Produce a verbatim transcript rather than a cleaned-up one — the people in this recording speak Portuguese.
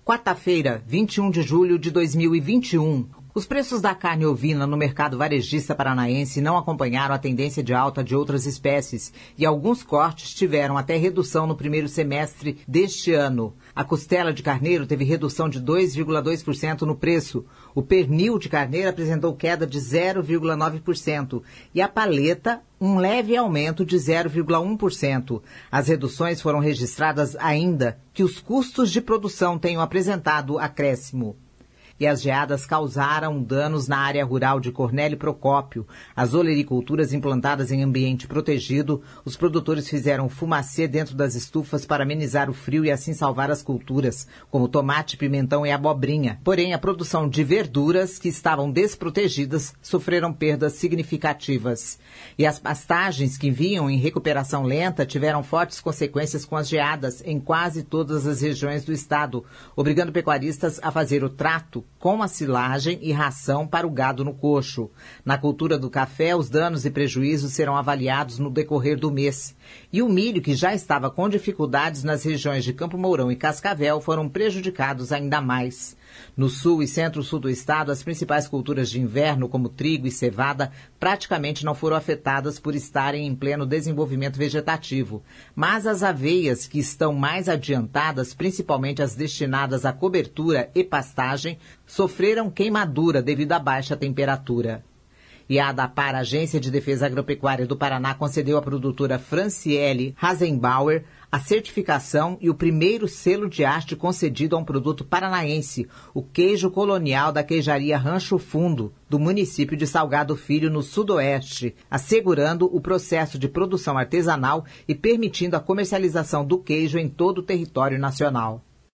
Quarta-feira, vinte e um de julho de dois mil e vinte e um. Os preços da carne ovina no mercado varejista paranaense não acompanharam a tendência de alta de outras espécies e alguns cortes tiveram até redução no primeiro semestre deste ano. A costela de carneiro teve redução de dois vírgula dois por cento no preço. O pernil de carneiro apresentou queda de zero vírgula nove por cento e a paleta um leve aumento de zero vírgula um por cento. As reduções foram registradas ainda que os custos de produção tenham apresentado acréscimo. E as geadas causaram danos na área rural de Cornélio Procópio. As olericulturas implantadas em ambiente protegido, os produtores fizeram fumacê dentro das estufas para amenizar o frio e assim salvar as culturas, como tomate, pimentão e abobrinha. Porém, a produção de verduras, que estavam desprotegidas, sofreram perdas significativas. E as pastagens que vinham em recuperação lenta tiveram fortes consequências com as geadas em quase todas as regiões do estado, obrigando pecuaristas a fazer o trato com a silagem e ração para o gado no coxo. Na cultura do café, os danos e prejuízos serão avaliados no decorrer do mês. E o milho, que já estava com dificuldades nas regiões de Campo Mourão e Cascavel, foram prejudicados ainda mais. No sul e centro-sul do estado, as principais culturas de inverno, como trigo e cevada, praticamente não foram afetadas por estarem em pleno desenvolvimento vegetativo. Mas as aveias, que estão mais adiantadas, principalmente as destinadas à cobertura e pastagem, sofreram queimadura devido à baixa temperatura. E a ADAPAR, Agência de Defesa Agropecuária do Paraná, concedeu à produtora Franciele Hasenbauer a certificação e o primeiro selo de arte concedido a um produto paranaense, o queijo colonial da queijaria Rancho Fundo, do município de Salgado Filho, no sudoeste, assegurando o processo de produção artesanal e permitindo a comercialização do queijo em todo o território nacional.